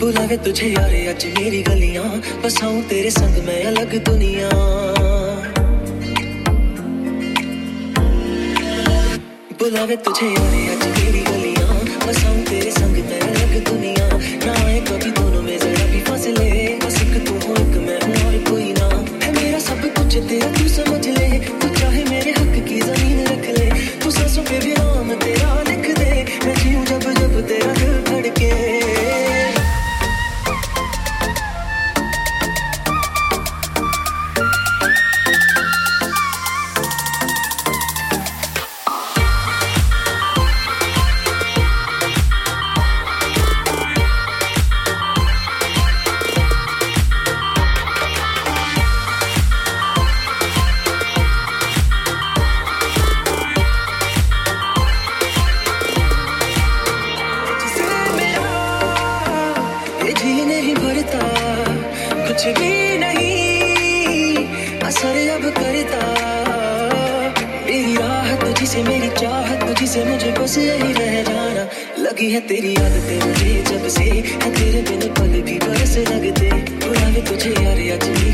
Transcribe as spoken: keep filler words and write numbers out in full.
बुलावे तुझे यारे आज मेरी गलियां, बसाऊं तेरे संग मैं अलग दुनिया। बुलावे तुझे यारे आज मेरी गलियां, बसाऊं तेरे संग मैं अलग दुनिया। ना आए कभी दोनों में जरा भी फासले, बस एक तू हो एक मैं हूँ और कोई ना। है मेरा सब कुछ तेरा तू समझ ले, तू चाहे मेरे हक की जमीन रख ले। तू सांसों पे भी नाम तेरा लिख दे, मैं जीऊं जब जब तेरा दिल धड़के। कुछ भी नहीं असर अब करता, मेरी राह तुझी से मेरी चाहत तुझी से, मुझे बस यही रह जाना। लगी है तेरी आदतें मुझे जब से, है तेरे बिन पल भी बरस लगते। बुलावे तुझे यार आज